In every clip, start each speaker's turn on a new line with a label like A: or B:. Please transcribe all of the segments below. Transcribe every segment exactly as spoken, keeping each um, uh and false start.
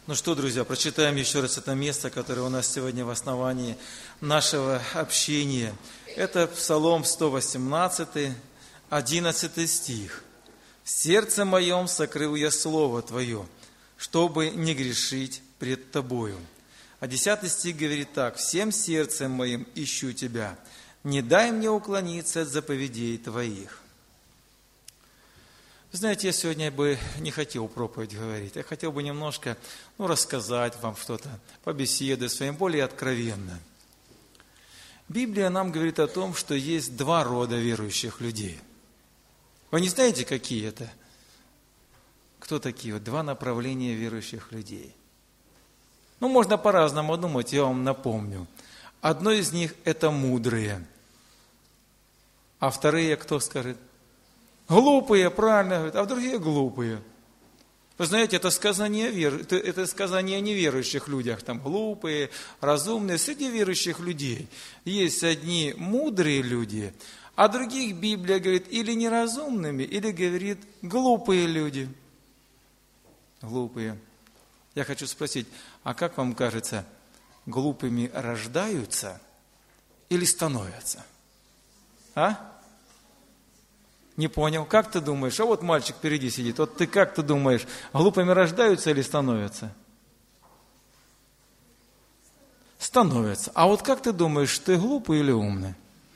A: Ну что, друзья, прочитаем еще раз это место, которое у нас сегодня в основании нашего общения. Это Псалом сто восемнадцатый, одиннадцатый стих. «В сердце моем сокрыл я Слово Твое, чтобы не грешить пред Тобою». А десятый стих говорит так: «Всем сердцем моим ищу Тебя, не дай мне уклониться от заповедей Твоих». Вы знаете, я сегодня бы не хотел проповедь говорить. Я хотел бы немножко ну, рассказать вам что-то, побеседовать с вами более откровенно. Библия нам говорит о том, что есть два рода верующих людей. Вы не знаете, какие это? Кто такие? Вот два направления верующих людей. Ну, можно по-разному думать, я вам напомню. Одно из них – это мудрые. А вторые, кто скажет? Глупые, правильно говорят, а другие глупые. Вы знаете, это сказание, вер... это, это сказание о неверующих людях. Там глупые, разумные. Среди верующих людей есть одни мудрые люди, а других Библия говорит или неразумными, или говорит глупые люди. Глупые. Я хочу спросить, а как вам кажется, глупыми рождаются или становятся? А? Не понял. Как ты думаешь? А вот мальчик впереди сидит. Вот ты как ты думаешь, глупыми рождаются или становятся? Становятся. А вот как ты думаешь, ты глупый или умный?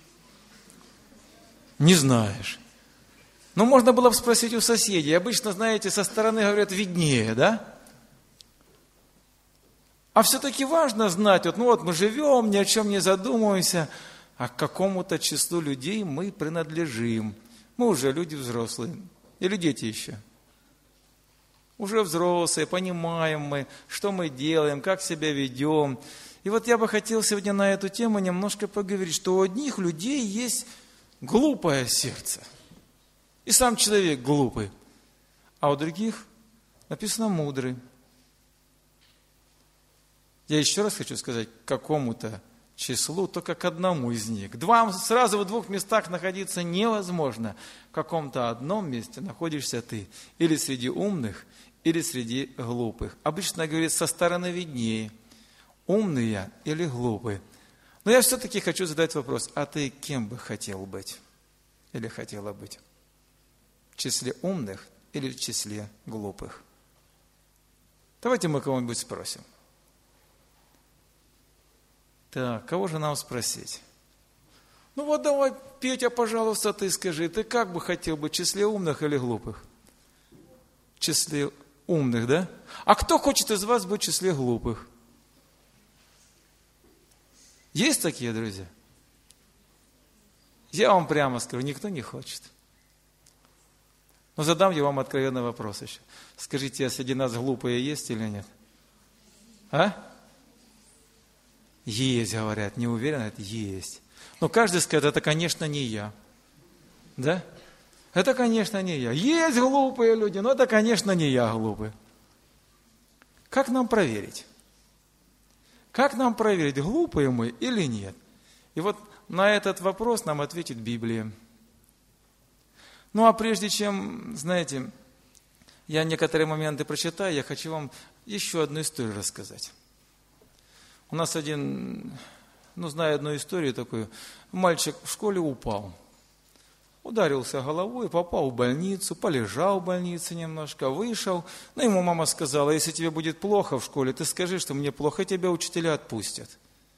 A: Не знаешь. Ну, можно было бы спросить у соседей. Обычно, знаете, со стороны говорят виднее, да? А все-таки важно знать, вот, ну вот мы живем, ни о чем не задумываемся, а к какому-то числу людей мы принадлежим. Мы уже люди взрослые. Или дети еще? Уже взрослые, понимаем мы, что мы делаем, как себя ведем. И вот я бы хотел сегодня на эту тему немножко поговорить, что у одних людей есть глупое сердце. И сам человек глупый. А у других написано мудрый. Я еще раз хочу сказать, к какому-то числу, только к одному из них. Два, сразу в двух местах находиться невозможно. В каком-то одном месте находишься ты. Или среди умных, или среди глупых. Обычно говорит, со стороны виднее. Умный я или глупый. Но я все-таки хочу задать вопрос. А ты кем бы хотел быть? Или хотела быть? В числе умных или в числе глупых? Давайте мы кого-нибудь спросим. Так, кого же нам спросить? Ну вот давай, Петя, пожалуйста, ты скажи, ты как бы хотел быть в числе умных или глупых? В числе умных, да? А кто хочет из вас быть в числе глупых? Есть такие, друзья? Я вам прямо скажу, никто не хочет. Но задам я вам откровенный вопрос еще. Скажите, а среди нас глупые есть или нет? А? Есть, говорят, не уверен, это есть. Но каждый скажет, это, конечно, не я. Да? Это, конечно, не я. Есть глупые люди, но это, конечно, не я глупый. Как нам проверить? Как нам проверить, глупые мы или нет? И вот на этот вопрос нам ответит Библия. Ну, а прежде чем, знаете, я некоторые моменты прочитаю, я хочу вам еще одну историю рассказать. У нас один, ну, знаю одну историю такую, мальчик в школе упал, ударился головой, попал в больницу, полежал в больнице немножко, вышел. Ну, ему мама сказала, если тебе будет плохо в школе, ты скажи, что мне плохо, и тебя учителя отпустят.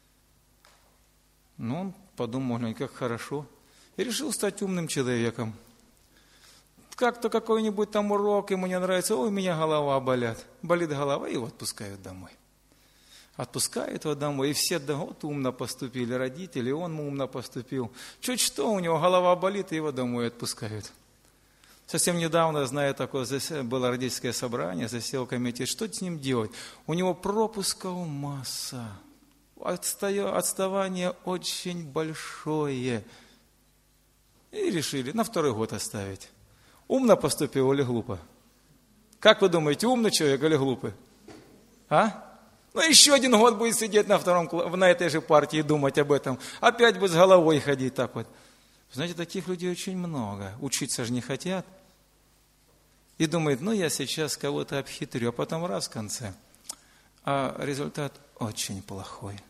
A: Ну, он подумал, как хорошо, и решил стать умным человеком. Как-то какой-нибудь там урок ему не нравится, ой, у меня голова болит, болит голова, и его отпускают домой. Отпускают его домой, и все, да, вот умно поступили родители, он умно поступил. Чуть что, у него голова болит, и его домой отпускают. Совсем недавно, знаю, такое было родительское собрание, засел комитет, что с ним делать? У него пропусков масса, отставание очень большое. И решили на второй год оставить. Умно поступил или глупо? Как вы думаете, умный человек или глупый? А? Ну, еще один год будет сидеть на, втором, на этой же партии и думать об этом. Опять будет с головой ходить так вот. Знаете, таких людей очень много. Учиться же не хотят. И думает, ну, я сейчас кого-то обхитрю. А потом раз в конце. а результат очень плохой.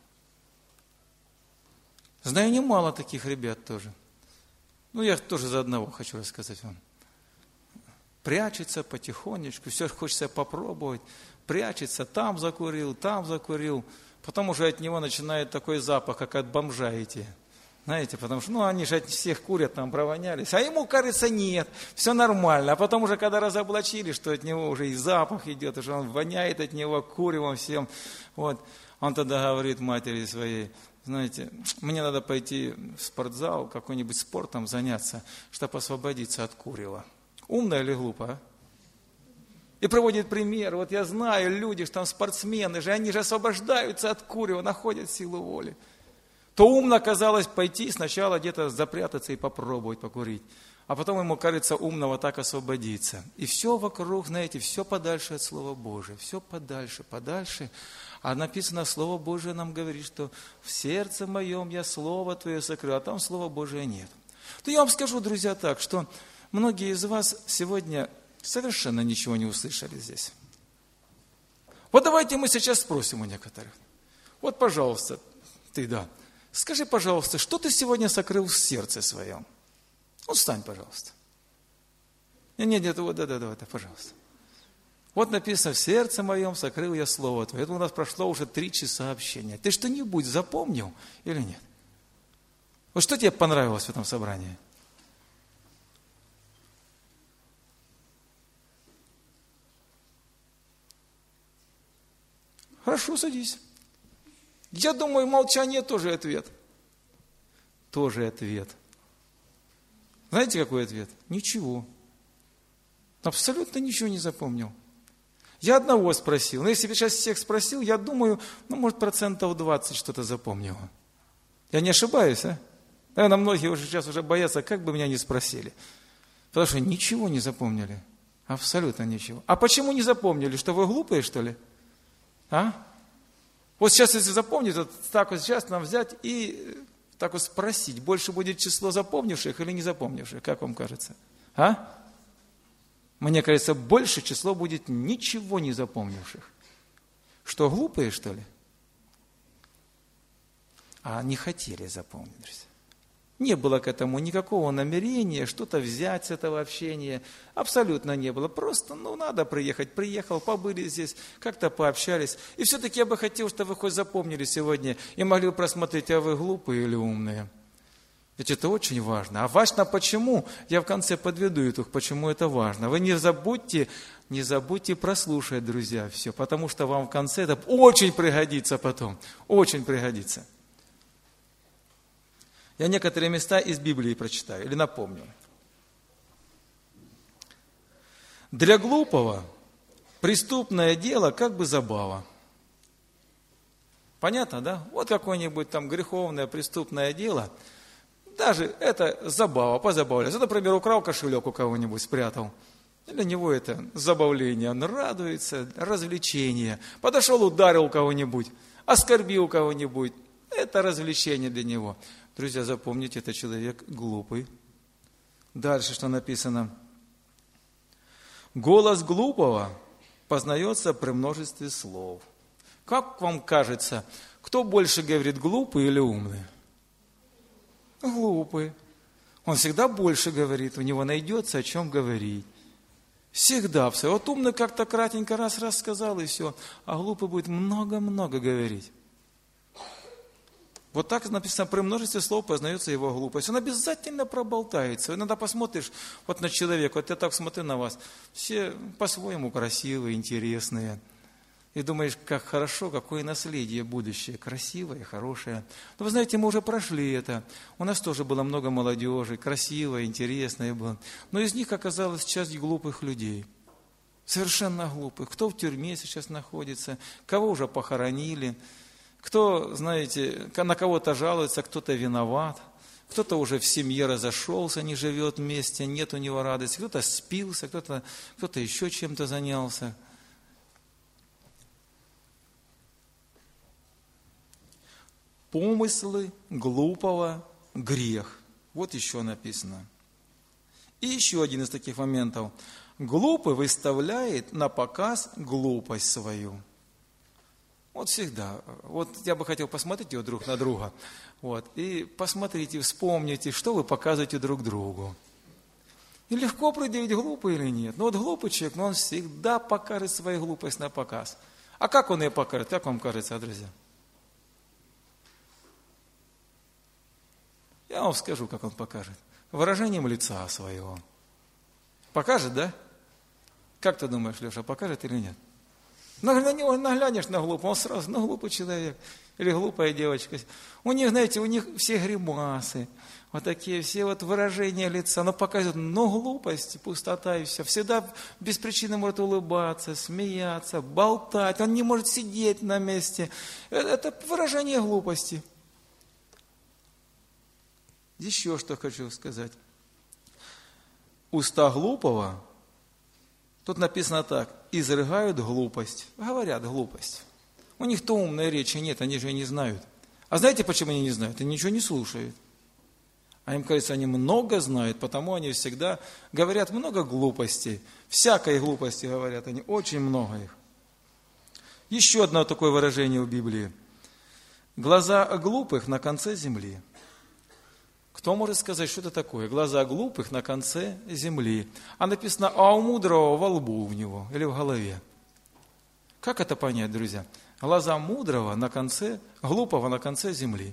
A: Знаю немало таких ребят тоже. Ну, я тоже за одного хочу рассказать вам. Прячется потихонечку, все хочется попробовать. Прячется, там закурил, там закурил. Потом уже от него начинает такой запах, как от бомжа идти. Знаете, потому что, ну, они же от всех курят, там провонялись. А ему, кажется, нет, все нормально. А потом уже, когда разоблачили, что от него уже и запах идет, уже он воняет от него куревом всем. Вот. Он тогда говорит матери своей: знаете, мне надо пойти в спортзал, какой-нибудь спортом заняться, чтобы освободиться от курева. Умно или глупо, а? И проводит пример. Вот я знаю, люди, что там спортсмены же, они же освобождаются от курева, находят силу воли. То умно оказалось пойти сначала где-то запрятаться и попробовать покурить. А потом ему кажется умно вот так освободиться. И все вокруг, знаете, все подальше от Слова Божия. Все подальше, подальше. А написано, Слово Божие нам говорит, что в сердце моем я Слово Твое сокрыл, а там Слова Божия нет. То я вам скажу, друзья, так, что многие из вас сегодня совершенно ничего не услышали здесь. Вот давайте мы сейчас спросим у некоторых. Вот, пожалуйста, ты, да. Скажи, пожалуйста, что ты сегодня сокрыл в сердце своем? Вот встань, пожалуйста. Нет, нет, нет, вот, да, да, да, да, пожалуйста. Вот написано, в сердце моем сокрыл я Слово Твое. Это у нас прошло уже три часа общения. Ты что-нибудь запомнил или нет? Вот что тебе понравилось в этом собрании? Хорошо, садись. Я думаю, молчание тоже ответ. Тоже ответ. Знаете, какой ответ? Ничего. Абсолютно ничего не запомнил. Я одного спросил. Но если бы сейчас всех спросил, я думаю, ну, может, процентов двадцать что-то запомнил. Я не ошибаюсь, а? Наверное, многие уже сейчас уже боятся, как бы меня не спросили. Потому что ничего не запомнили. Абсолютно ничего. А почему не запомнили? Что вы глупые, что ли? А? Вот сейчас, если запомнить, вот так вот сейчас нам взять и так вот спросить, больше будет число запомнивших или не запомнивших, как вам кажется? А? Мне кажется, больше число будет ничего не запомнивших. Что, глупые, что ли? А не хотели запомнить, друзья. Не было к этому никакого намерения что-то взять с этого общения. Абсолютно не было. Просто, ну, надо приехать. Приехал, побыли здесь, как-то пообщались. И все-таки я бы хотел, чтобы вы хоть запомнили сегодня и могли просмотреть, а вы глупые или умные. Ведь это очень важно. А важно почему? Я в конце подведу итог, почему это важно. Вы не забудьте, не забудьте прослушать, друзья, все. Потому что вам в конце это очень пригодится потом. Очень пригодится. Я некоторые места из Библии прочитаю или напомню. Для глупого преступное дело как бы забава. Понятно, да? Вот какое-нибудь там греховное преступное дело, даже это забава, позабавляться. Например, украл кошелек у кого-нибудь, спрятал. Для него это забавление, он радуется, развлечение. Подошел, ударил кого-нибудь, оскорбил кого-нибудь. Это развлечение для него. Друзья, запомните, это человек глупый. Дальше что написано? Голос глупого познается при множестве слов. Как вам кажется, кто больше говорит, глупый или умный? Глупый. Он всегда больше говорит, у него найдется о чем говорить. Всегда все. Вот умный как-то кратенько раз-раз сказал и все, а глупый будет много-много говорить. Вот так написано, при множестве слов познается его глупость. Он обязательно проболтается. Иногда посмотришь вот на человека, вот я так смотрю на вас, все по-своему красивые, интересные. И думаешь, как хорошо, какое наследие будущее, красивое, хорошее. Но вы знаете, мы уже прошли это. У нас тоже было много молодежи, красивое, интересное было. Но из них оказалась часть глупых людей. Совершенно глупых. Кто в тюрьме сейчас находится, кого уже похоронили. Кто, знаете, на кого-то жалуется, кто-то виноват, кто-то уже в семье разошелся, не живет вместе, нет у него радости, кто-то спился, кто-то, кто-то еще чем-то занялся. Помыслы глупого – грех. Вот еще написано. И еще один из таких моментов. Глупый выставляет на показ глупость свою. Вот всегда. Вот я бы хотел посмотреть его друг на друга. Вот, и посмотрите, вспомните, что вы показываете друг другу. И легко определить, глупый или нет. Но вот глупый человек, но он всегда покажет свою глупость на показ. А как он ее покажет? Как вам кажется, друзья? Я вам скажу, как он покажет. Выражением лица своего. Покажет, да? Как ты думаешь, Леша, покажет или нет? На него наглянешь на глупого, он сразу, ну, глупый человек. Или глупая девочка. У них, знаете, у них все гримасы. Вот такие все вот выражения лица. Но показывают, ну, глупость, пустота и все. Всегда без причины может улыбаться, смеяться, болтать. Он не может сидеть на месте. Это выражение глупости. Еще что хочу сказать. Уста глупого, тут написано так, изрыгают глупость. Говорят глупость. У них-то умной речи нет, они же не знают. А знаете, почему они не знают? Они ничего не слушают. А им кажется, они много знают, потому они всегда говорят много глупостей. Всякой глупости говорят они, очень много их. Еще одно такое выражение в Библии. Глаза глупых на конце земли. Кто может сказать, что это такое? Глаза глупых на конце земли. А написано, а у мудрого во лбу у него или в голове. Как это понять, друзья? Глаза мудрого на конце, глупого на конце земли.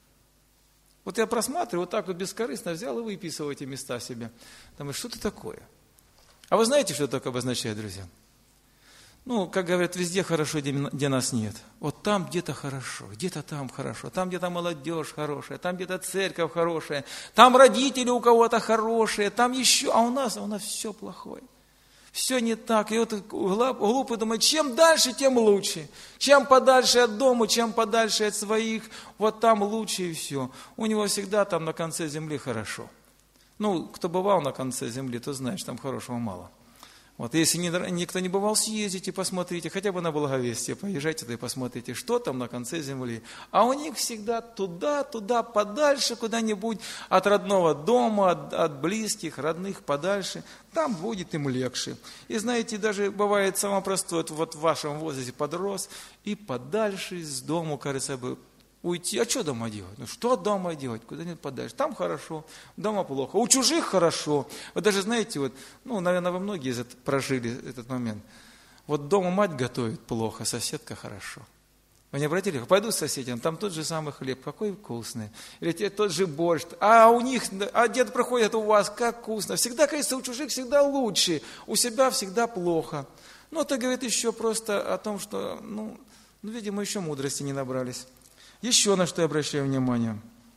A: Вот я просматриваю, вот так вот бескорыстно взял и выписывал эти места себе. Думаю, что это такое? А вы знаете, что это такое обозначает, друзья? Ну, как говорят, везде хорошо, где нас нет. Вот там где-то хорошо, где-то там хорошо, там где-то молодежь хорошая, там где-то церковь хорошая, там родители у кого-то хорошие, там еще, а у нас, а у нас все плохое. Все не так. И вот глупый думает, чем дальше, тем лучше. Чем подальше от дома, чем подальше от своих, вот там лучше и все. У него всегда там на конце земли хорошо. Ну, кто бывал на конце земли, то знаешь, там хорошего мало. Вот, если не, никто не бывал, съездите, посмотрите, хотя бы на Благовестие, поезжайте туда и посмотрите, что там на конце земли. А у них всегда туда, туда, подальше, куда-нибудь, от родного дома, от, от близких, родных, подальше, там будет им легче. И знаете, даже бывает самое простое, вот в вашем возрасте подрос, и подальше из дома, кажется бы, уйти. А что дома делать? Ну что дома делать? Куда-нибудь подальше. Там хорошо, дома плохо. У чужих хорошо. Вы даже знаете, вот, ну, наверное, вы многие прожили этот момент. Вот дома мать готовит плохо, соседка хорошо. Вы не обратили? Пойду с соседям, там тот же самый хлеб, какой вкусный. Или тот же борщ. А у них, а дед проходит у вас, как вкусно. Всегда, кажется, у чужих всегда лучше, у себя всегда плохо. Ну, это говорит еще просто о том, что, ну, ну видимо, еще мудрости не набрались. Еще на что я обращаю внимание.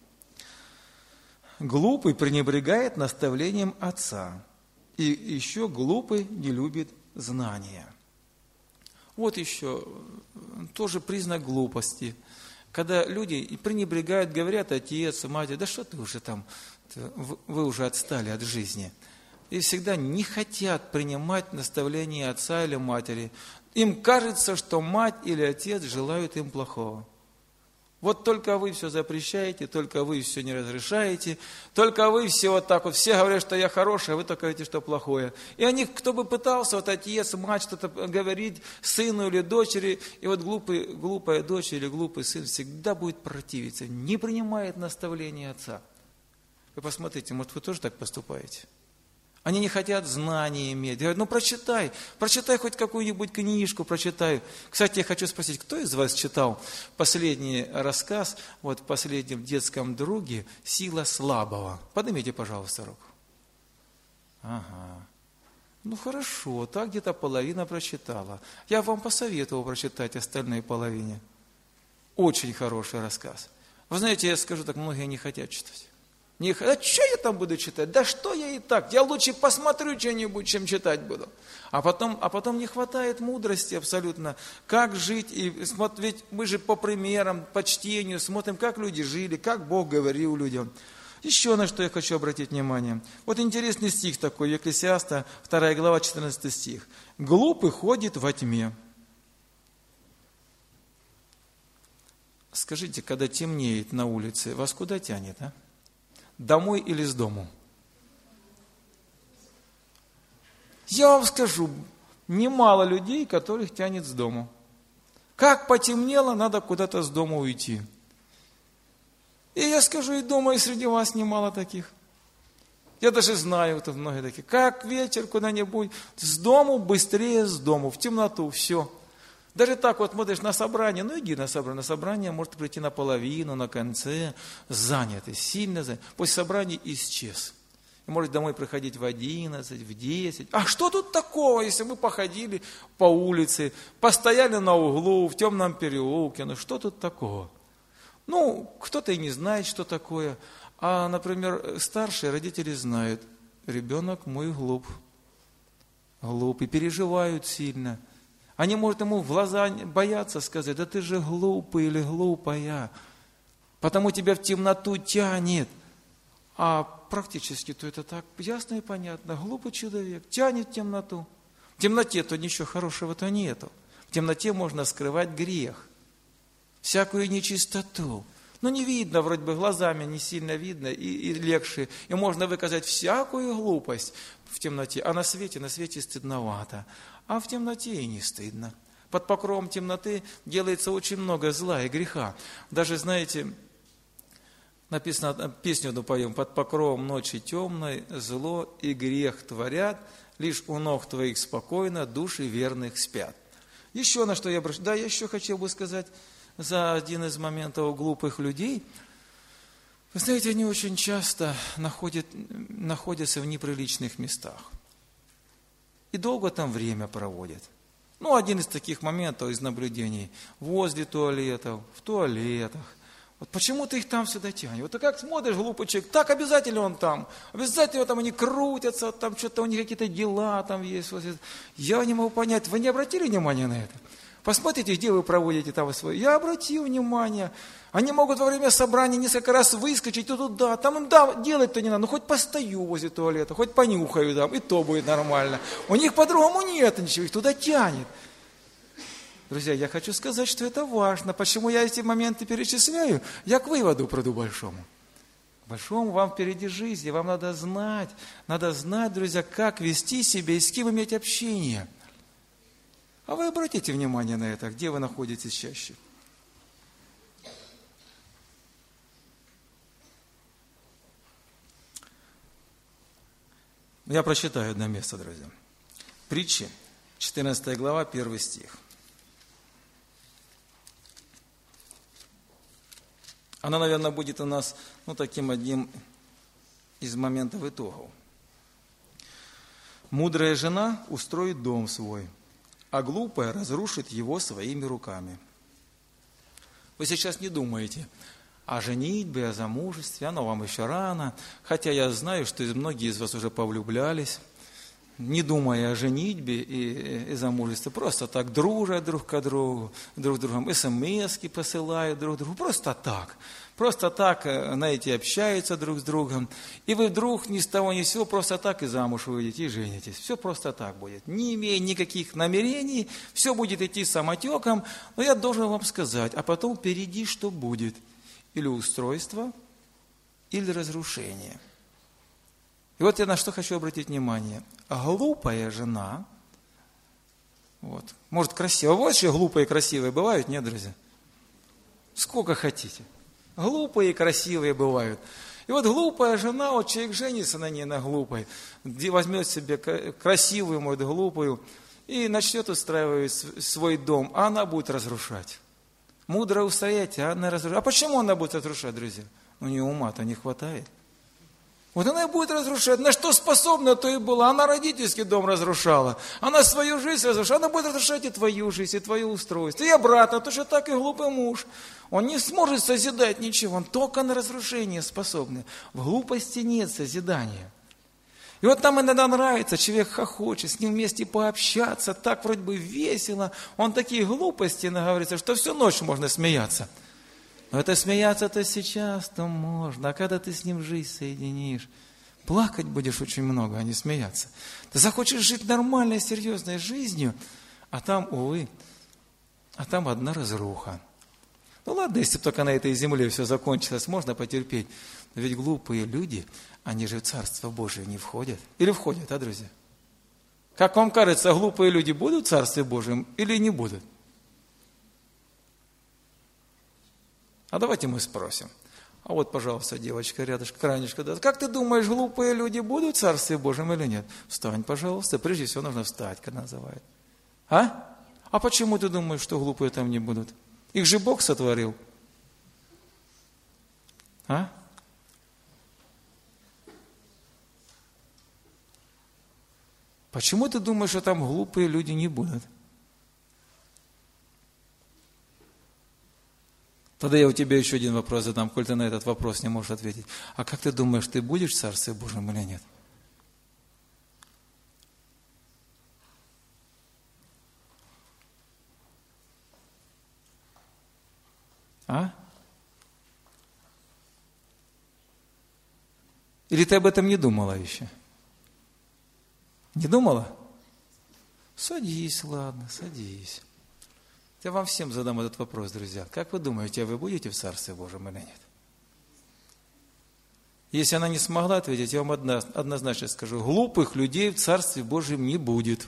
A: Глупый пренебрегает наставлением отца. И еще глупый не любит знания. Вот еще тоже признак глупости. Когда люди пренебрегают, говорят, отец, мать, да что ты уже там, вы уже отстали от жизни. И всегда не хотят принимать наставления отца или матери. Им кажется, что мать или отец желают им плохого. Вот только вы все запрещаете, только вы все не разрешаете, только вы все вот так вот, все говорят, что я хороший, а вы только говорите, что плохое. И они, кто бы пытался, вот отец, мать, что-то говорить сыну или дочери, и вот глупый, глупая дочь или глупый сын всегда будет противиться, не принимает наставления отца. Вы посмотрите, может, вы тоже так поступаете? Они не хотят знаний иметь. Говорят, ну прочитай, прочитай хоть какую-нибудь книжку, прочитай. Кстати, я хочу спросить, кто из вас читал последний рассказ, вот в последнем детском друге «Сила слабого»? Поднимите, пожалуйста, руку. Ага. Ну хорошо, так где-то половина прочитала. Я вам посоветовал прочитать остальные половине. Очень хороший рассказ. Вы знаете, я скажу так, многие не хотят читать. Не, а что я там буду читать? Да что я и так? Я лучше посмотрю что-нибудь, чем читать буду. А потом, а потом не хватает мудрости абсолютно, как жить. И, ведь мы же по примерам, по чтению смотрим, как люди жили, как Бог говорил людям. Еще на что я хочу обратить внимание. Вот интересный стих такой, Екклесиаста, вторая глава, четырнадцатый стих. «Глупый ходит во тьме». Скажите, когда темнеет на улице, вас куда тянет, а? Домой или с дому? Я вам скажу, немало людей, которых тянет с дому. Как потемнело, надо куда-то с дома уйти. И я скажу, и дома, и среди вас немало таких. Я даже знаю, вот многие такие. Как вечер куда-нибудь, с дому, быстрее с дому, в темноту, все. Даже так вот смотришь на собрание, ну иди на собрание. На собрание может прийти наполовину, на конце, занятый, сильно занятый. После собрания исчез. И может домой приходить в одиннадцать, в десять. А что тут такого, если мы походили по улице, постояли на углу, в темном переулке, ну что тут такого? Ну, кто-то и не знает, что такое. А, например, старшие родители знают, ребенок мой глуп. Глуп, и переживают сильно. Они, может, ему в глаза боятся сказать, да ты же глупый или глупая, потому тебя в темноту тянет. А практически-то это так ясно и понятно. Глупый человек тянет в темноту. В темноте-то ничего хорошего-то нету. В темноте можно скрывать грех, всякую нечистоту. Ну, не видно, вроде бы глазами не сильно видно, и, и легче. И можно выказать всякую глупость в темноте. А на свете, на свете стыдновато. А в темноте и не стыдно. Под покровом темноты делается очень много зла и греха. Даже, знаете, написано, песню одну поем, под покровом ночи темной зло и грех творят, лишь у ног твоих спокойно души верных спят. Еще на что я обращаюсь, да, я еще хотел бы сказать за один из моментов глупых людей. Вы знаете, они очень часто находят, находятся в неприличных местах. И долго там время проводят. Ну, один из таких моментов, из наблюдений, возле туалетов, в туалетах. Вот почему-то их там всегда тянет. Вот ты как смотришь, глупый человек, так обязательно он там. Обязательно там они крутятся, там что-то у них какие-то дела там есть. Я не могу понять, вы не обратили внимания на это? Посмотрите, где вы проводите там свое. Я обратил внимание. Они могут во время собрания несколько раз выскочить и туда. Там им да, делать-то не надо. Ну, хоть постою возле туалета, хоть понюхаю там, и то будет нормально. У них по-другому нет ничего, их туда тянет. Друзья, я хочу сказать, что это важно. Почему я эти моменты перечисляю? Я к выводу приду большому. Большому вам впереди жизни, вам надо знать. Надо знать, друзья, как вести себя и с кем иметь общение. А вы обратите внимание на это, где вы находитесь чаще. Я прочитаю одно место, друзья. Притчи, четырнадцатая глава, первый стих. Она, наверное, будет у нас, ну, таким одним из моментов итогов. Мудрая жена устроит дом свой, а глупая разрушит его своими руками. Вы сейчас не думаете о женитьбе, о замужестве, оно вам еще рано, хотя я знаю, что многие из вас уже повлюблялись, не думая о женитьбе и, и замужестве, просто так дружат друг к другу, друг другом, смс-ки посылают друг другу, просто так. Просто так, знаете, общаются друг с другом, и вы вдруг ни с того ни с сего просто так и замуж выйдете, и женитесь. Все просто так будет, не имея никаких намерений, все будет идти самотеком, но я должен вам сказать, а потом впереди что будет? Или устройство, или разрушение. И вот я на что хочу обратить внимание. Глупая жена, вот, может красивая, вот еще глупые и красивые бывают, нет, друзья? Сколько хотите. Глупые и красивые бывают. И вот глупая жена, вот человек женится на ней, на глупой, возьмет себе красивую, может, глупую, и начнет устраивать свой дом, а она будет разрушать. Мудро устоять, а она разрушает. А почему она будет разрушать, друзья? У нее ума-то не хватает. Вот она и будет разрушать. На что способна, то и была. Она родительский дом разрушала. Она свою жизнь разрушала. Она будет разрушать и твою жизнь, и твое устройство. И обратно, точно так и глупый муж. Он не сможет созидать ничего. Он только на разрушение способен. В глупости нет созидания. И вот нам иногда нравится, человек хохочет, с ним вместе пообщаться, так вроде бы весело. Он такие глупости наговорится, что всю ночь можно смеяться. Но это смеяться-то сейчас-то можно, а когда ты с ним жизнь соединишь, плакать будешь очень много, а не смеяться. Ты захочешь жить нормальной, серьезной жизнью, а там, увы, а там одна разруха. Ну ладно, если только на этой земле все закончилось, можно потерпеть. Но ведь глупые люди, они же в Царство Божие не входят. Или входят, а, друзья? Как вам кажется, глупые люди будут в Царстве Божьем или не будут? А давайте мы спросим. А вот, пожалуйста, девочка рядышком, крайничка, да. Как ты думаешь, глупые люди будут в Царстве Божьем или нет? Встань, пожалуйста. Прежде всего нужно встать, когда называют. А? А почему ты думаешь, что глупые там не будут? Их же Бог сотворил. А? Почему ты думаешь, что там глупые люди не будут? Тогда я у тебя еще один вопрос задам, коль ты на этот вопрос не можешь ответить. А как ты думаешь, ты будешь в Царстве Божьем или нет? А? Или ты об этом не думала еще? Не думала? Садись, ладно, садись. Я вам всем задам этот вопрос, друзья. Как вы думаете, вы будете в Царстве Божьем или нет? Если она не смогла ответить, я вам однозначно скажу, глупых людей в Царстве Божьем не будет.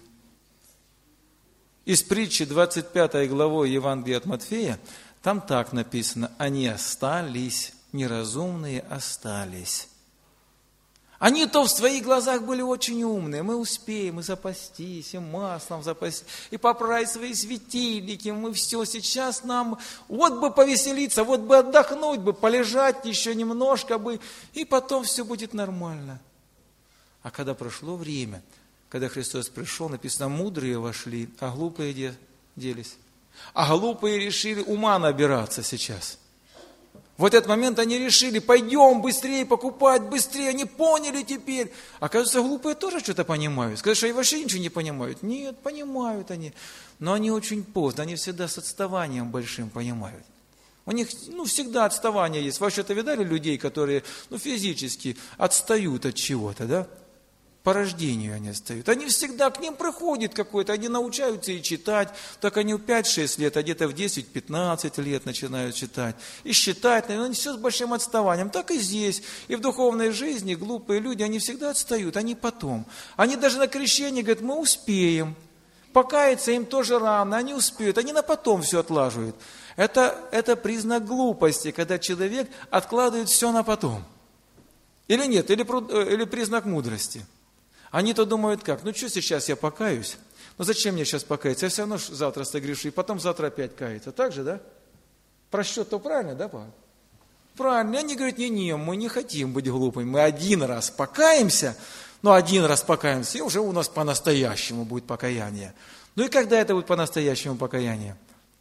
A: Из притчи двадцать пятой главой Евангелия от Матфея, там так написано, они остались, неразумные остались. Они-то в своих глазах были очень умные. Мы успеем и запастись, и маслом запастись, и поправить свои светильники. Мы все сейчас нам, вот бы повеселиться, вот бы отдохнуть, бы полежать еще немножко бы, и потом все будет нормально. А когда прошло время, когда Христос пришел, написано, мудрые вошли, а глупые де, делись. А глупые решили ума набираться сейчас. В этот момент они решили, пойдем быстрее покупать, быстрее, они поняли теперь. Оказывается, глупые тоже что-то понимают. Сказать, что они вообще ничего не понимают. Нет, понимают они. Но они очень поздно, они всегда с отставанием большим понимают. У них ну, всегда отставание есть. Вы вообще-то видали людей, которые ну, физически отстают от чего-то, да? По рождению они отстают. Они всегда, к ним приходит какой-то, они научаются и читать, так они в пять-шесть лет, а где-то в десять-пятнадцать лет начинают читать. И считать, но все с большим отставанием. Так и здесь. И в духовной жизни глупые люди, они всегда отстают, они потом. Они даже на крещении говорят, мы успеем. Покаяться им тоже рано, они успеют, они на потом все отлаживают. Это, это признак глупости, когда человек откладывает все на потом. Или нет, или, или признак мудрости. Они-то думают как, ну что сейчас я покаюсь? Ну зачем мне сейчас покаяться? Я все равно завтра согрешу, и потом завтра опять каяться. Так же, да? Просчет-то правильно, да, Павел? Правильно. Они говорят, не-не, мы не хотим быть глупыми. Мы один раз покаемся, ну один раз покаемся, и уже у нас по-настоящему будет покаяние. Ну и когда это будет по-настоящему покаяние?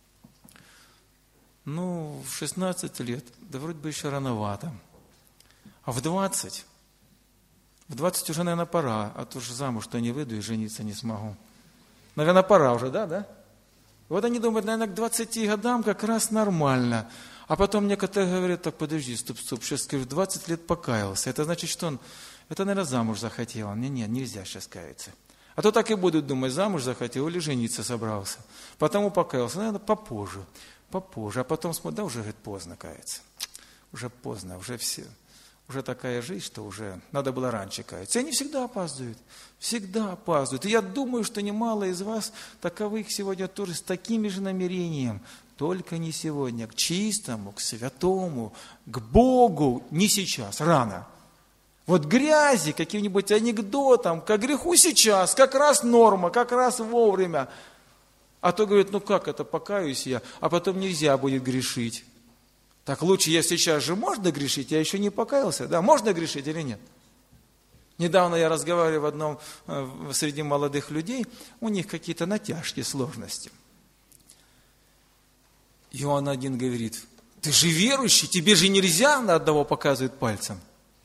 A: Ну, в шестнадцать лет, да вроде бы еще рановато. А в двадцать? В двадцать уже, наверное, пора, а то же замуж-то не выйду и жениться не смогу. Наверное, пора уже, да, да? Вот они думают, наверное, к двадцати годам как раз нормально. А потом некоторые говорят, так, подожди, стоп, стоп, сейчас, скажу, в двадцать лет покаялся. Это значит, что он, это, наверное, замуж захотел. Не, не, нельзя сейчас каяться. А то так и будут думать, замуж захотел или жениться собрался. Потому покаялся, наверное, попозже, попозже. А потом смотрят, да, уже, говорит, поздно каяться. Уже поздно, уже все... Уже такая жизнь, что уже надо было раньше каяться. И они всегда опаздывают. Всегда опаздывают. И я думаю, что немало из вас таковых сегодня тоже с таким же намерением. Только не сегодня. К чистому, к святому, к Богу. Не сейчас, рано. Вот грязи, каким-нибудь анекдотам, к греху сейчас. Как раз норма, как раз вовремя. А то говорят, ну как это, покаюсь я, а потом нельзя будет грешить. Так лучше я сейчас же можно грешить, я еще не покаялся, да, можно грешить или нет? Недавно я разговаривал в одном, среди молодых людей, у них какие-то натяжки, сложности. И он один говорит, ты же верующий, тебе же нельзя, на одного показывает пальцем.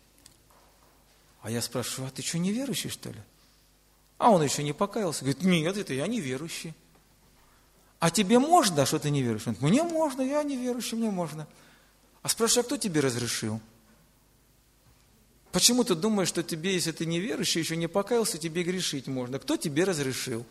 A: А я спрашиваю, а ты что, не верующий, что ли? А он еще не покаялся, говорит, нет, это я не верующий. А тебе можно, что ты не верующий? Он говорит, мне можно, я не верующий, мне можно. А спрашиваю, а кто тебе разрешил? Почему ты думаешь, что тебе, если ты неверующий, еще не покаялся, тебе грешить можно? Кто тебе разрешил?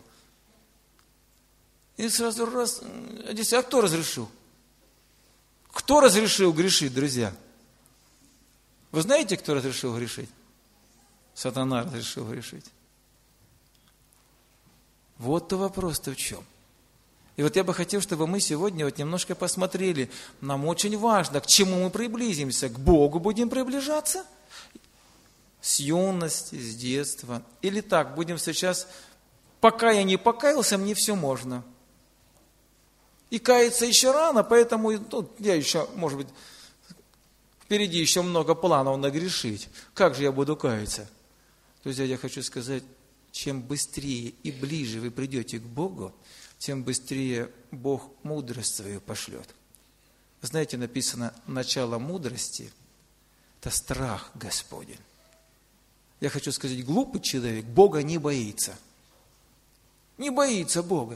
A: И сразу раз, а кто разрешил? Кто разрешил грешить, друзья? Вы знаете, кто разрешил грешить? Сатана разрешил грешить. Вот-то вопрос-то в чем. И вот я бы хотел, чтобы мы сегодня вот немножко посмотрели. Нам очень важно, к чему мы приблизимся. К Богу будем приближаться? С юности, с детства. Или так, будем сейчас, пока я не покаялся, мне все можно. И каяться еще рано, поэтому ну, я еще, может быть, впереди еще много планов нагрешить. Как же я буду каяться? Друзья, я хочу сказать, чем быстрее и ближе вы придете к Богу, тем быстрее Бог мудрость свою пошлет. Знаете, написано, начало мудрости – это страх Господень. Я хочу сказать, глупый человек Бога не боится. Не боится Бога.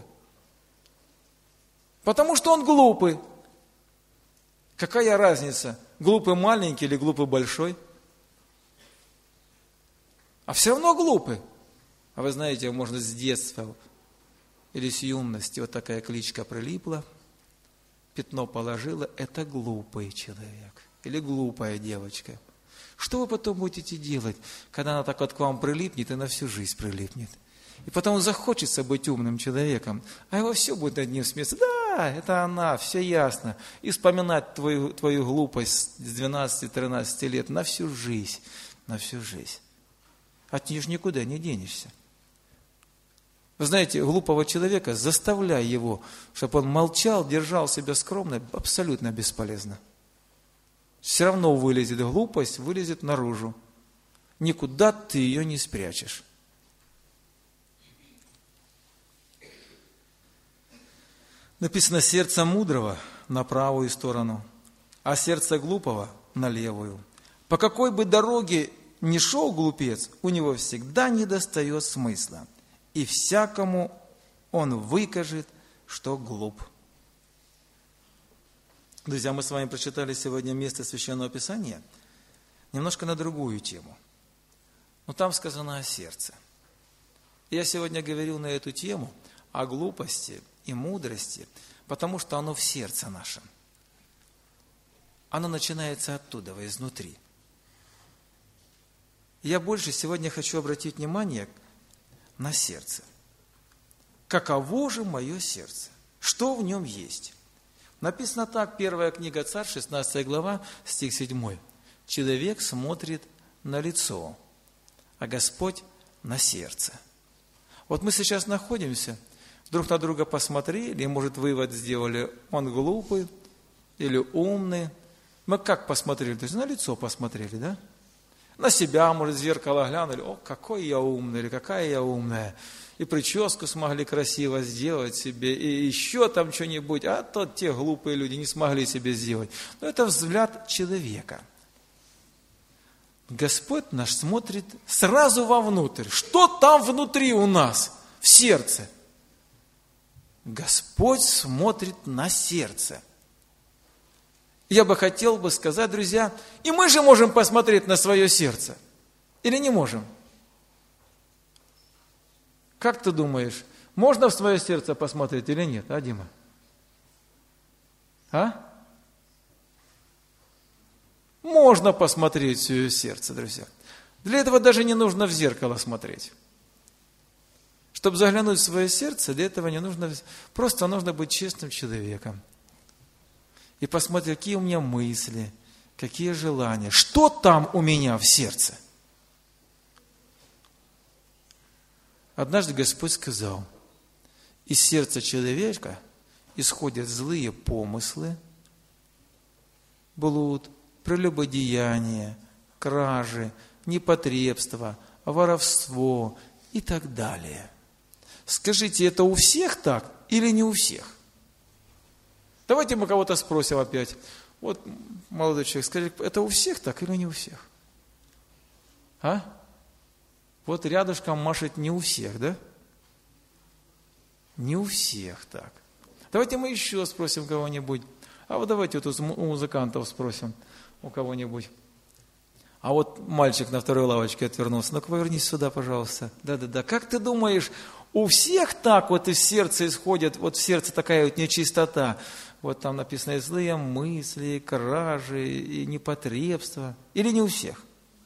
A: Потому что он глупый. Какая разница, глупый маленький или глупый большой? А все равно глупый. А вы знаете, можно с детства или с юности вот такая кличка прилипла, пятно положила, это глупый человек или глупая девочка. Что вы потом будете делать, когда она так вот к вам прилипнет и на всю жизнь прилипнет? И потом захочется быть умным человеком, а его все будет над ним смеяться. Да, это она, все ясно. И вспоминать твою, твою глупость с двенадцати-тринадцати лет на всю жизнь, на всю жизнь. От нее же никуда не денешься. Вы знаете, глупого человека, заставляй его, чтобы он молчал, держал себя скромно, абсолютно бесполезно. Все равно вылезет глупость, вылезет наружу. Никуда ты ее не спрячешь. Написано, сердце мудрого на правую сторону, а сердце глупого на левую. По какой бы дороге ни шел глупец, у него всегда недостает смысла. И всякому он выкажет, что глуп. Друзья, мы с вами прочитали сегодня место Священного Писания немножко на другую тему. Но там сказано о сердце. Я сегодня говорил на эту тему о глупости и мудрости, потому что оно в сердце нашем. Оно начинается оттуда, изнутри. Я больше сегодня хочу обратить внимание на сердце. Каково же мое сердце? Что в нем есть? Написано так, первая книга Царств, шестнадцатая глава, стих седьмой. Человек смотрит на лицо, а Господь на сердце. Вот мы сейчас находимся, друг на друга посмотрели, и, может, вывод сделали, он глупый или умный. Мы как посмотрели? То есть на лицо посмотрели, да? На себя, может, в зеркало глянули, о, какой я умный, или какая я умная. И прическу смогли красиво сделать себе, и еще там что-нибудь. А то те глупые люди не смогли себе сделать. Но это взгляд человека. Господь наш смотрит сразу вовнутрь. Что там внутри у нас, в сердце? Господь смотрит на сердце. Я бы хотел бы сказать, друзья, и мы же можем посмотреть на свое сердце. Или не можем? Как ты думаешь, можно в свое сердце посмотреть или нет, а, Дима? А? Можно посмотреть в свое сердце, друзья. Для этого даже не нужно в зеркало смотреть. Чтобы заглянуть в свое сердце, для этого не нужно, просто нужно быть честным человеком. И посмотреть, какие у меня мысли, какие желания, что там у меня в сердце. Однажды Господь сказал, из сердца человека исходят злые помыслы, блуд, прелюбодеяние, кражи, непотребство, воровство и так далее. Скажите, это у всех так или не у всех? Давайте мы кого-то спросим опять. Вот, молодой человек, скажите, это у всех так или не у всех? А? Вот рядышком машет не у всех, да? Не у всех так. Давайте мы еще спросим кого-нибудь. А вот давайте вот у музыкантов спросим, у кого-нибудь. А вот мальчик на второй лавочке отвернулся. Ну-ка, повернись сюда, пожалуйста. Да-да-да. Как ты думаешь, у всех так вот из сердца исходит, вот в сердце такая вот нечистота? Вот там написано и злые мысли, и кражи, и непотребство. Или не у всех?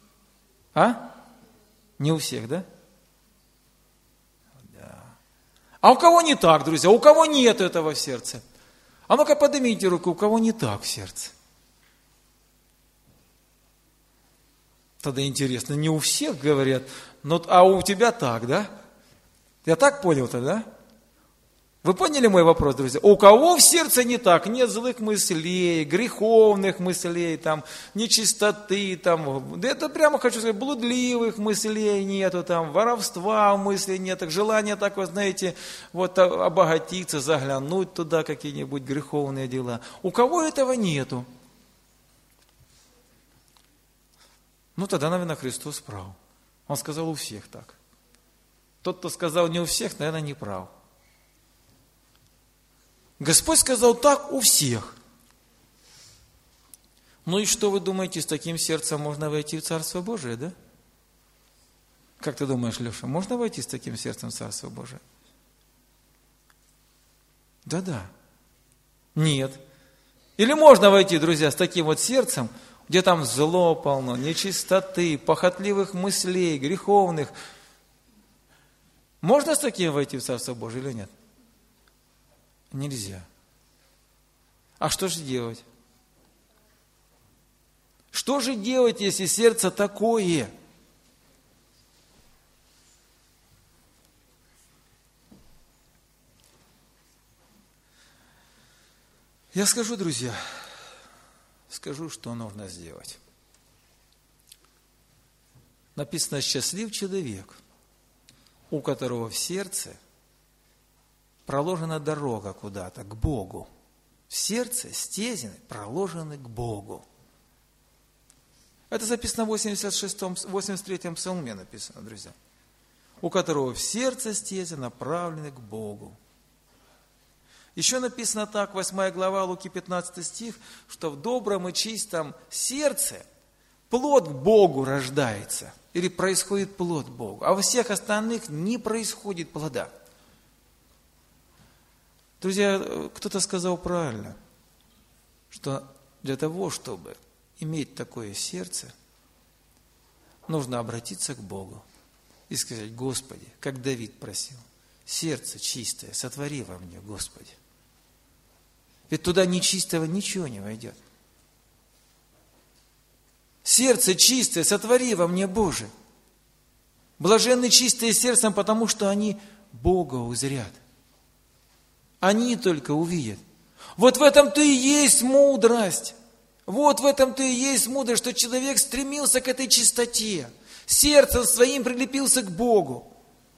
A: А? Не у всех, да? Да. А у кого не так, друзья? У кого нет этого в сердце? А ну-ка поднимите руку, у кого не так в сердце? Тогда интересно, не у всех говорят, но, а у тебя так, да? Я так понял тогда? Вы поняли мой вопрос, друзья? У кого в сердце не так? Нет злых мыслей, греховных мыслей, там, нечистоты, там, да это прямо хочу сказать, блудливых мыслей нету, там, воровства мыслей нет, так, желания так, вы знаете, вот обогатиться, заглянуть туда, какие-нибудь греховные дела. У кого этого нету? Ну, тогда, наверное, Христос прав. Он сказал, у всех так. Тот, кто сказал не у всех, наверное, не прав. Господь сказал так у всех. Ну и что вы думаете, с таким сердцем можно войти в Царство Божие, да? Как ты думаешь, Леша, можно войти с таким сердцем в Царство Божие? Да-да. Нет. Или можно войти, друзья, с таким вот сердцем, где там зло полно, нечистоты, похотливых мыслей, греховных. Можно с таким войти в Царство Божие или нет? Нельзя. А что же делать? Что же делать, если сердце такое? Я скажу, друзья, скажу, что нужно сделать. Написано, счастлив человек, у которого в сердце проложена дорога куда-то, к Богу. В сердце стезины проложены к Богу. Это записано в восемьдесят шестом, восемьдесят третьем псалме написано, друзья. У которого в сердце стезины направлены к Богу. Еще написано так, восьмая глава, Луки пятнадцатый стих, что в добром и чистом сердце плод к Богу рождается. Или происходит плод к Богу. А во всех остальных не происходит плода. Друзья, кто-то сказал правильно, что для того, чтобы иметь такое сердце, нужно обратиться к Богу и сказать, Господи, как Давид просил, сердце чистое, сотвори во мне, Господи. Ведь туда нечистого ничего не войдет. Сердце чистое, сотвори во мне, Боже. Блаженны чистые сердцем, потому что они Бога узрят. Они только увидят. Вот в этом-то и есть мудрость. Вот в этом-то и есть мудрость, что человек стремился к этой чистоте. Сердцем своим прилепился к Богу.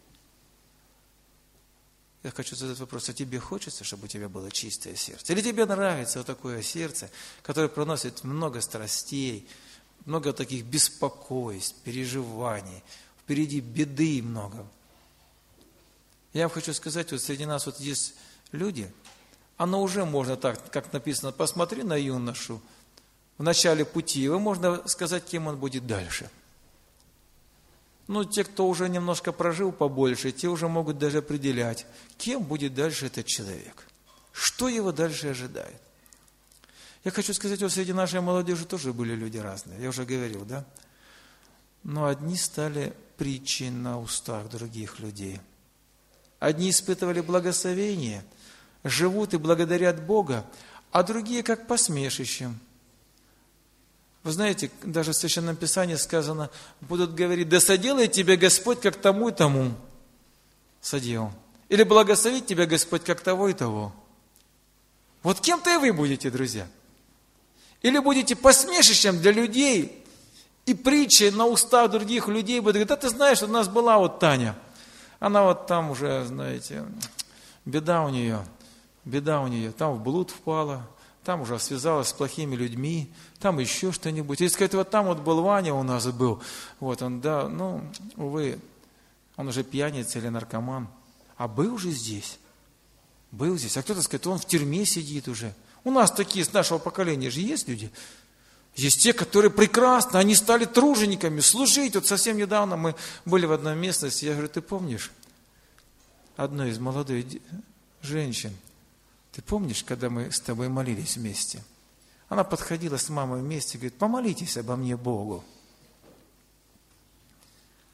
A: Я хочу задать вопрос, а тебе хочется, чтобы у тебя было чистое сердце? Или тебе нравится вот такое сердце, которое проносит много страстей, много таких беспокойств, переживаний, впереди беды много? Я вам хочу сказать, вот среди нас вот есть люди, оно уже можно так, как написано, посмотри на юношу в начале пути, его можно сказать, кем он будет дальше. Ну, те, кто уже немножко прожил побольше, те уже могут даже определять, кем будет дальше этот человек, что его дальше ожидает. Я хочу сказать, вот среди нашей молодежи тоже были люди разные, я уже говорил, да? Но одни стали притчей на устах других людей. Одни испытывали благословение, живут и благодарят Бога, а другие как посмешищем. Вы знаете, даже в Священном Писании сказано, будут говорить, да соделает тебя Господь как тому и тому соделал. Или благословит тебя Господь как того и того. Вот кем-то и вы будете, друзья. Или будете посмешищем для людей и притчей на устах других людей. Будут говорить, да ты знаешь, у нас была вот Таня. Она вот там уже, знаете, беда у нее, беда у нее, там в блуд впала, там уже связалась с плохими людьми, там еще что-нибудь. Если сказать, вот там вот был Ваня у нас был, вот он, да, ну, увы, он уже пьяница или наркоман, а был же здесь, был здесь. А кто-то скажет, он в тюрьме сидит уже. У нас такие, с нашего поколения же есть люди. Есть те, которые прекрасно, они стали тружениками, служить. Вот совсем недавно мы были в одной местности, я говорю, ты помнишь, одной из молодых женщин, ты помнишь, когда мы с тобой молились вместе? Она подходила с мамой вместе и говорит, помолитесь обо мне Богу.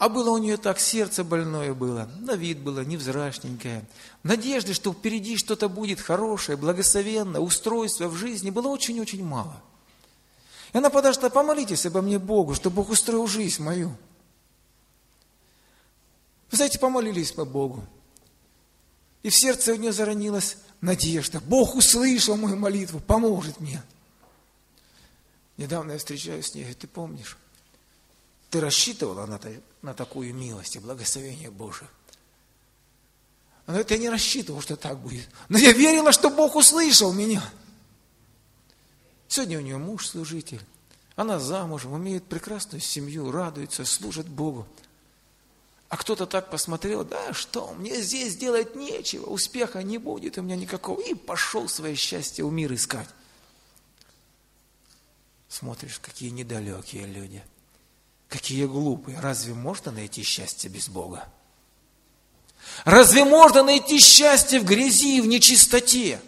A: А было у нее так, сердце больное было, на вид было невзрачненькое. Надежды, что впереди что-то будет хорошее, благословенное, устройство в жизни было очень-очень мало. И она подошла: помолитесь обо мне Богу, чтобы Бог устроил жизнь мою. Вы знаете, помолились мы Богу. И в сердце у нее заронилась надежда. Бог услышал мою молитву, поможет мне. Недавно я встречаюсь с ней, говорю: ты помнишь, ты рассчитывала на, на такую милость и благословение Божие? Она говорит: я не рассчитывал, что так будет. Но я верила, что Бог услышал меня. Сегодня у нее муж служитель. Она замужем, имеет прекрасную семью, радуется, служит Богу. А кто-то так посмотрел: да что, мне здесь делать нечего, успеха не будет у меня никакого. И пошел свое счастье в мир искать. Смотришь, какие недалекие люди, какие глупые. Разве можно найти счастье без Бога? Разве можно найти счастье в грязи и в нечистоте?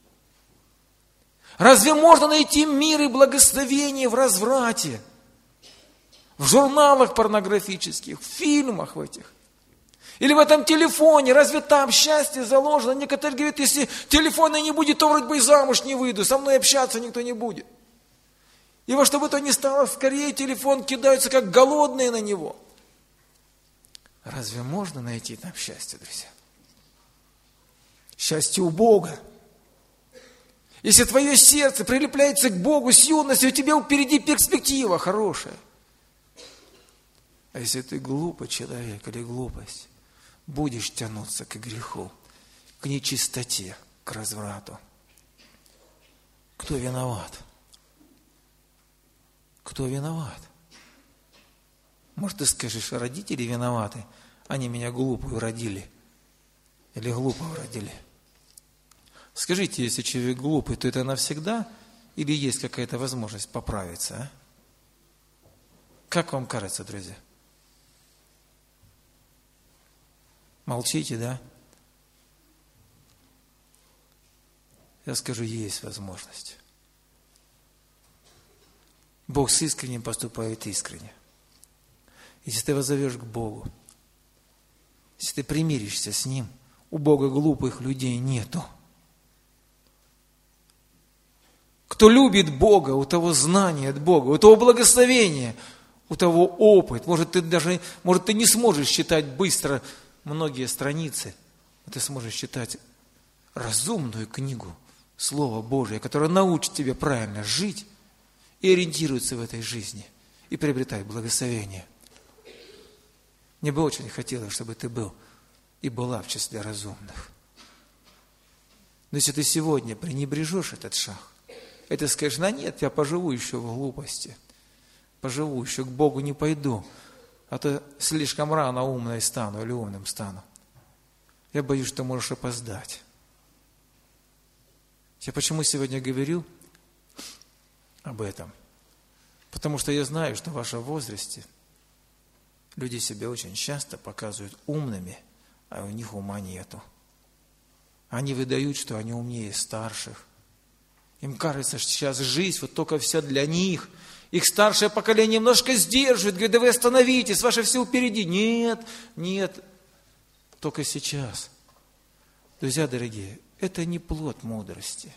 A: Разве можно найти мир и благословение в разврате? В журналах порнографических, в фильмах в этих. Или в этом телефоне. Разве там счастье заложено? Некоторые говорят: если телефона не будет, то вроде бы и замуж не выйду. Со мной общаться никто не будет. И во что бы то ни стало, скорее телефон кидаются, как голодные на него. Разве можно найти там счастье, друзья? Счастье у Бога. Если твое сердце прилепляется к Богу с юности, у тебя впереди перспектива хорошая. А если ты глупый человек или глупость, будешь тянуться к греху, к нечистоте, к разврату. Кто виноват? Кто виноват? Может, ты скажешь: родители виноваты, они меня глупую родили. Или глупого родили. Скажите, если человек глупый, то это навсегда? Или есть какая-то возможность поправиться? А? Как вам кажется, друзья? Молчите, да? Я скажу: есть возможность. Бог с искренним поступает искренне. Если ты воззовешь к Богу, если ты примиришься с Ним, у Бога глупых людей нету. Кто любит Бога, у того знание от Бога, у того благословение, у того опыт. Может, ты даже, может, ты не сможешь читать быстро многие страницы, но ты сможешь читать разумную книгу, Слово Божие, которое научит тебя правильно жить и ориентируется в этой жизни, и приобретать благословение. Мне бы очень хотелось, чтобы ты был и была в числе разумных. Но если ты сегодня пренебрежешь этот шаг, и ты скажешь: да нет, я поживу еще в глупости, поживу еще, к Богу не пойду, а то слишком рано умной стану или умным стану. Я боюсь, что можешь опоздать. Я почему сегодня говорю об этом? Потому что я знаю, что в вашем возрасте люди себя очень часто показывают умными, а у них ума нету. Они выдают, что они умнее старших. Им кажется, что сейчас жизнь вот только вся для них. Их старшее поколение немножко сдерживает, говорит: да вы остановитесь, ваше все впереди. Нет, нет, только сейчас. Друзья дорогие, это не плод мудрости.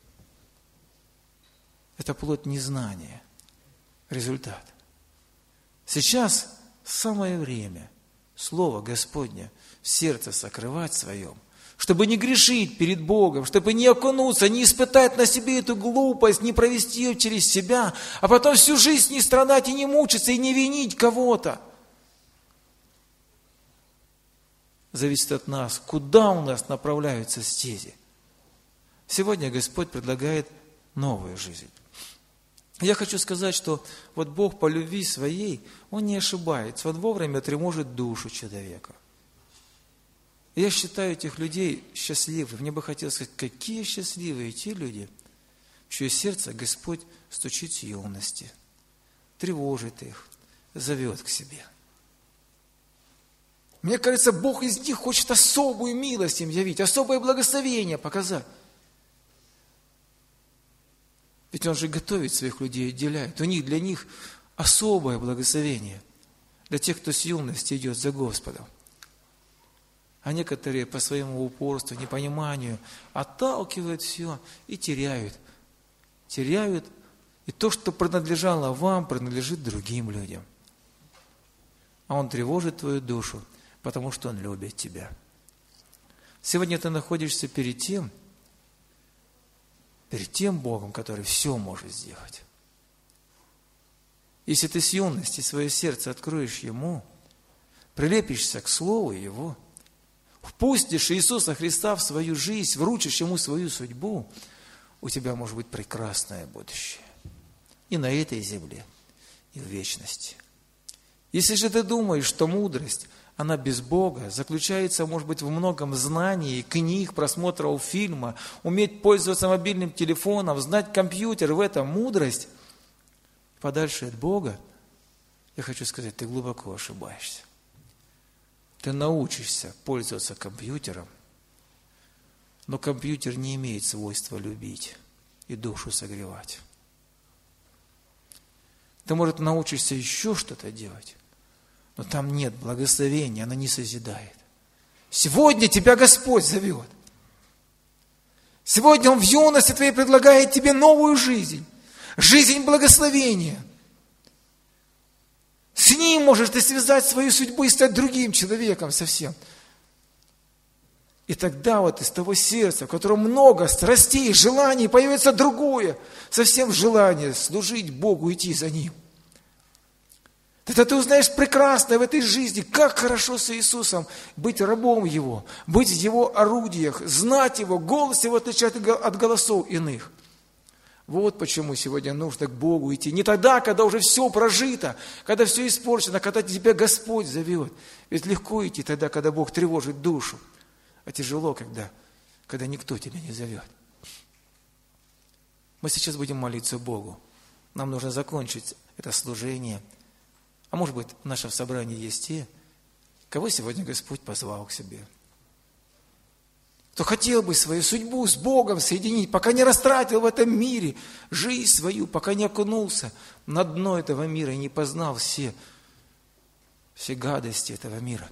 A: Это плод незнания. Результат. Сейчас самое время Слово Господне в сердце сокрывать своем, чтобы не грешить перед Богом, чтобы не окунуться, не испытать на себе эту глупость, не провести ее через себя, а потом всю жизнь не страдать и не мучиться, и не винить кого-то. Зависит от нас, куда у нас направляются стези. Сегодня Господь предлагает новую жизнь. Я хочу сказать, что вот Бог по любви своей, Он не ошибается, Он вовремя тревожит душу человека. Я считаю этих людей счастливыми. Мне бы хотелось сказать, какие счастливые те люди, в чье сердце Господь стучит с юности, тревожит их, зовет к себе. Мне кажется, Бог из них хочет особую милость им явить, особое благословение показать. Ведь Он же готовит своих людей, отделяет. У них, для них особое благословение. для тех, кто с юности идет за Господом. А некоторые по своему упорству, непониманию отталкивают все и теряют. Теряют, и то, что принадлежало вам, принадлежит другим людям. А Он тревожит твою душу, потому что Он любит тебя. Сегодня ты находишься перед тем, перед тем Богом, который все может сделать. Если ты с юности свое сердце откроешь Ему, прилепишься к Слову Его, впустишь Иисуса Христа в свою жизнь, вручишь Ему свою судьбу, у тебя может быть прекрасное будущее. И на этой земле, и в вечности. Если же ты думаешь, что мудрость, она без Бога, заключается, может быть, в многом знании, книг, просмотров фильма, уметь пользоваться мобильным телефоном, знать компьютер, в этом мудрость, подальше от Бога, я хочу сказать, ты глубоко ошибаешься. Ты научишься пользоваться компьютером, но компьютер не имеет свойства любить и душу согревать. Ты, может, научишься еще что-то делать, но там нет благословения, оно не созидает. Сегодня тебя Господь зовет. Сегодня Он в юности твоей предлагает тебе новую жизнь. Жизнь благословения. С Ним можешь ты связать свою судьбу и стать другим человеком совсем. И тогда вот из того сердца, в котором много страстей, желаний, появится другое, совсем желание служить Богу, идти за Ним. Тогда ты узнаешь прекрасное в этой жизни, как хорошо с Иисусом быть рабом Его, быть в Его орудиях, знать Его, голос Его отличать от голосов иных. Вот почему сегодня нужно к Богу идти. Не тогда, когда уже все прожито, когда все испорчено, когда тебя Господь зовет. Ведь легко идти тогда, когда Бог тревожит душу. А тяжело, когда, когда никто тебя не зовет. Мы сейчас будем молиться Богу. Нам нужно закончить это служение. А может быть, в нашем собрании есть те, кого сегодня Господь позвал к себе. Кто хотел бы свою судьбу с Богом соединить, пока не растратил в этом мире жизнь свою, пока не окунулся на дно этого мира и не познал все, все гадости этого мира.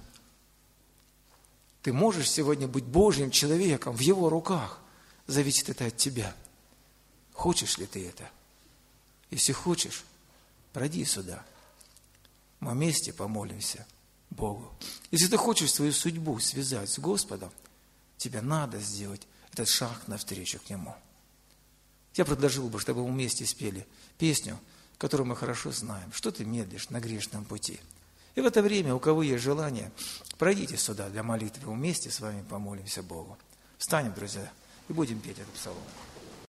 A: Ты можешь сегодня быть Божьим человеком в Его руках. Зависит это от тебя. Хочешь ли ты это? Если хочешь, пройди сюда. Мы вместе помолимся Богу. Если ты хочешь свою судьбу связать с Господом, тебе надо сделать этот шаг навстречу к Нему. Я предложил бы, чтобы мы вместе спели песню, которую мы хорошо знаем. Что ты медлишь на грешном пути? И в это время, у кого есть желание, пройдите сюда для молитвы. Вместе с вами помолимся Богу. Встанем, друзья, и будем петь этот псалом.